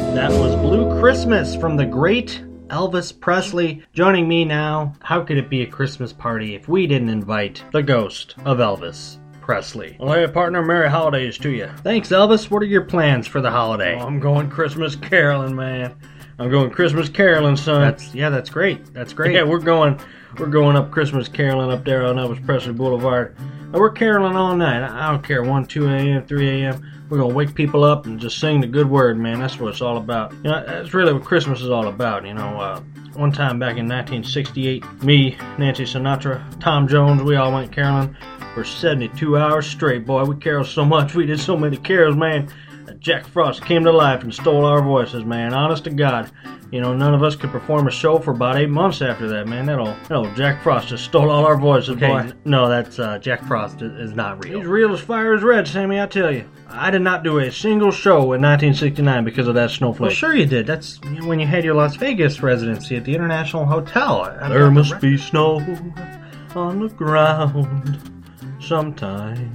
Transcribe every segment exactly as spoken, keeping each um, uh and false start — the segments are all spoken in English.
That was Blue Christmas from the great Elvis Presley. Joining me now, how could it be a Christmas party if we didn't invite the ghost of Elvis Presley? Well, hey, partner, Merry Holidays to you. Thanks, Elvis. What are your plans for the holiday? Oh, I'm going Christmas caroling, man. I'm going Christmas caroling, son. That's yeah, that's great. That's great. Yeah, we're going, we're going up Christmas caroling up there on Elvis Presley Boulevard. And we're caroling all night. I don't care, one, two a.m., three a.m. We're going to wake people up and just sing the good word, man. That's what it's all about. You know, that's really what Christmas is all about. You know, uh, one time back in nineteen sixty-eight, me, Nancy Sinatra, Tom Jones, we all went caroling for seventy-two hours straight, boy. We caroled so much. We did so many carols, man. Jack Frost came to life and stole our voices, man. Honest to God. You know, none of us could perform a show for about eight months after that, man. That old, that old Jack Frost just stole all our voices, okay, boy. No, that's, uh, Jack Frost is not real. He's real as fire as red, Sammy, I tell you. I did not do a single show in nineteen sixty-nine because of that snowflake. Well, sure you did. That's when you had your Las Vegas residency at the International Hotel. I've there must the be snow on the ground sometimes.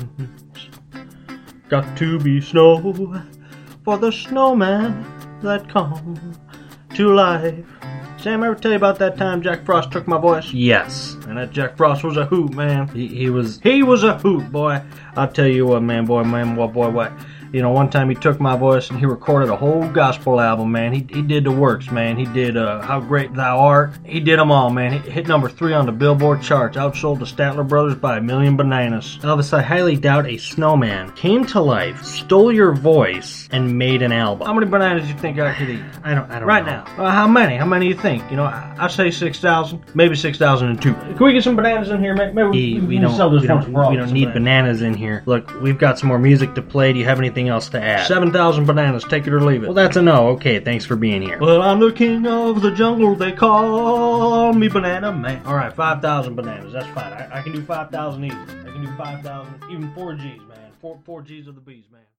Got to be snow for the snowman that come to life. Sam, ever tell you about that time Jack Frost took my voice? Yes. And that Jack Frost was a hoot, man. He, he was he was a hoot, boy. I'll tell you what, man, boy, man, boy, boy, what. You know, one time he took my voice and he recorded a whole gospel album, man. He he did the works, man. He did uh, How Great Thou Art. He did them all, man. He hit number three on the Billboard charts. Outsold the Statler Brothers by a million bananas. Elvis, I highly doubt a snowman came to life, stole your voice, and made an album. How many bananas do you think I could eat? I don't, I don't right know. Right now. Uh, how many? How many do you think? You know, I, I say six thousand. Maybe six thousand and two. Can we get some bananas in here? Maybe we, we, we don't, sell this we don't, we don't need bananas. bananas in here. Look, we've got some more music to play. Do you have anything else to add? seven thousand bananas, take it or leave it. Well, that's a no. Okay, thanks for being here. Well, I'm the king of the jungle, they call me Banana Man. Alright, five thousand bananas, that's fine. I, I can do five thousand easy. I can do five thousand, even four G's, man. Four, four G's of the bees, man.